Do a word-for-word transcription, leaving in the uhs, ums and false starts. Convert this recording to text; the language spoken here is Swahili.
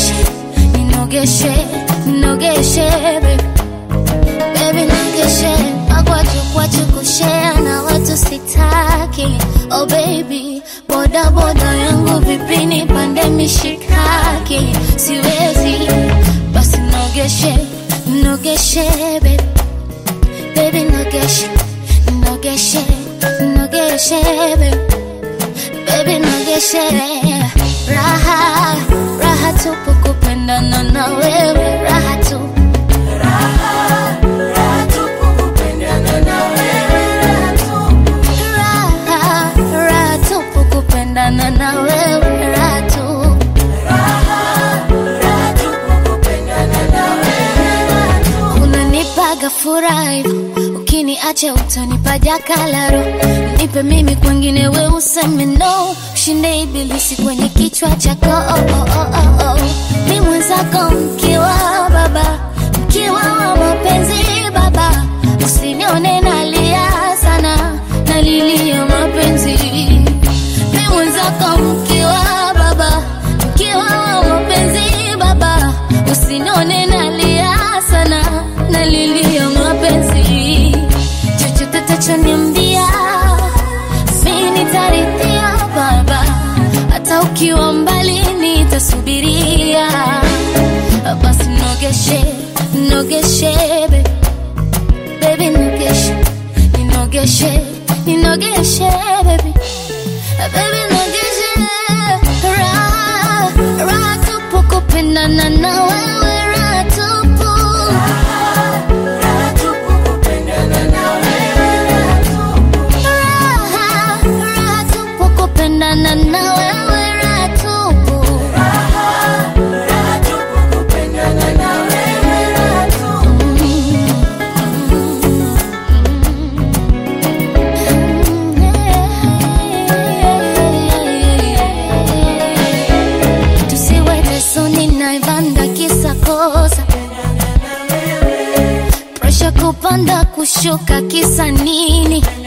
ninogeshe, ninogeshe, ninogeshe baby. Baby ninogeshe, magwaju kwa chukushea na watu sitaki. Oh baby, boda boda yangu vipi nipande mishikaki. Siwezi, basi ninogeshe, ninogeshe baby. Baby ninogeshe, ninogeshe, ninogeshe baby. Baby ninogeshe. Raha, raha tupu kupendana na wewe. Raha tu, raha, raha tupu kupendana na wewe. Raha tu, raha, raha tupu kupendana na wewe. Raha tu, raha, raha tupu kupendana na wewe. Raha tu. Unanipaga furaha ukiniacha utanipa jakalaro. Nipe mimi kwengine we useme no. Ushinde ibilisi kwenye kichwa chako. Oh, oh, oh, oh, oh. Ni mwenzako mkiwa baba, mkiwa wa mapenzi baba. Usinione nalia sana, nalilia mapenzi. Ni mwenzako mkiwa baba, mkiwa wa mapenzi baba. Usinione nalia sana, nalilia mapenzi. Chochote tachoniambia mimi nitarithia baba. Hata ukiwa mbali nitasubiria. Basi nogeshe, nogeshe baby. Baby nogeshe, ninogeshe, ninogeshe baby. Baby nogeshe. Raha, raha tupu kupendana na wewe. Raha tupu, raha tupu kupendana na wewe. Raha tupu, raha, raha tupu kupendana na wewe. Raha tupu, raha, raha tupu kupendana na wewe. Raha tupu. Tusiwe tesoni na ivanda kisa kosa. Presha kupanda kushuka kisa nini?